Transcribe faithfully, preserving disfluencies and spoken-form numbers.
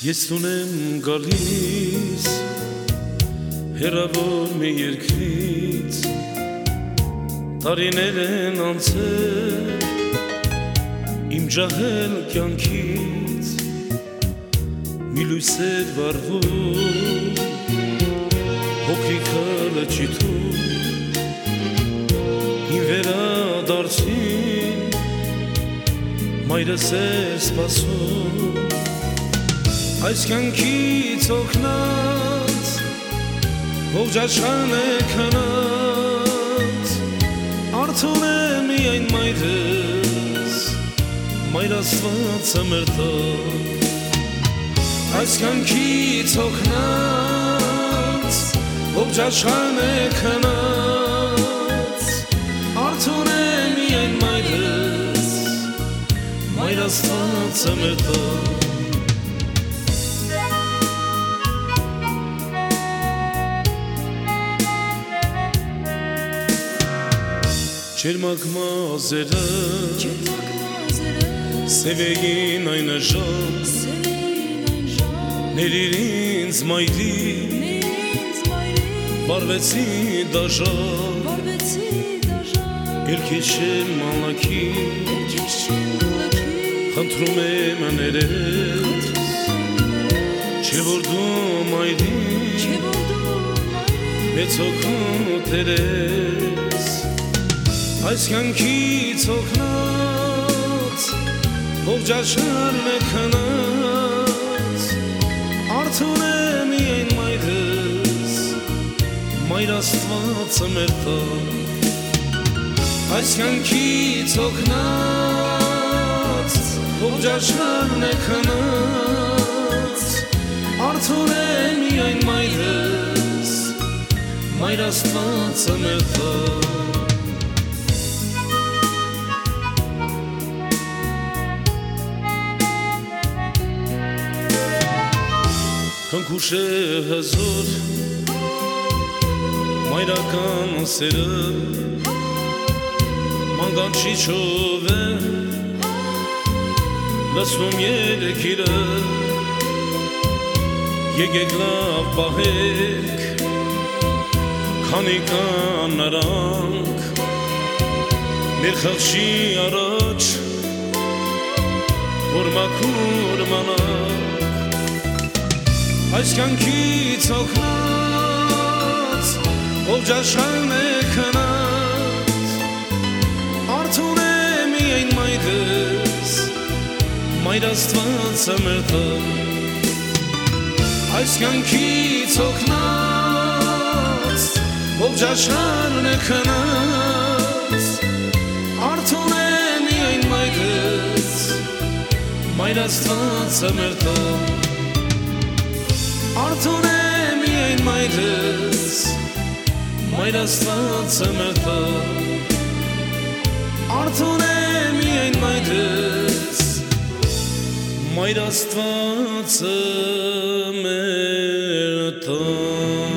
Ես ունեմ գալիս հեռավոր մի երկրից, տարիներ են անցել իմ ջահել կյանքից, մի լույս էր վառվում փոքրիկը լճիթում, իմ վերադարձին մայրս էր սպասում, այս կյանքից օգնած ողջ աշխարհն է քնած, արթուն է միայն մայրս, մայր Աստվածը մեր տակ, այս կյանքից օգնած ողջ աշխարհն է քնած, արթուն է միայն մայրս, մայր Աստվածը մեր տակ, Ջերմակ մազերը սև էին այն ժամ, ներիր ինձ մայրի, վարվեցի դաժան, երգեշեմ մալաքի, խնդրում եմ ներես, չէ որ դու մայրի, մեծ հոգու տերես, այս կյանքից օգնած ողջ աշխարհն է քնած, արթուն է միայն մայրս, մայր Աստվածը մեր տակ, այս կյանքից օգնած ողջ աշխարհն է քնած, արթուն է միայն մայրս, մայր Աստվածը մեր տակ, Քնքուշ է հզոր մայրական սերը, մանգանչիչով է լսվում երգիրը, եկեք լավ պահեք, քանի կան նրանք մեր խղճի առաջ, որ մաքուր մնանք, այս կյանքից օգնած ողջ աշխարհն է քնած, արթուն է միայն մայրս, մայր Աստվածը մեր տակ, այս կյանքից օգնած ողջ աշխարհն է քնած, արթուն է միայն մայրս, մայր Աստվածը մեր տակ, արթուն է միայն մայրս, մայր Աստվածը մեր տակ, արթուն է միայն մայրս, մայր Աստվածը մեր տակ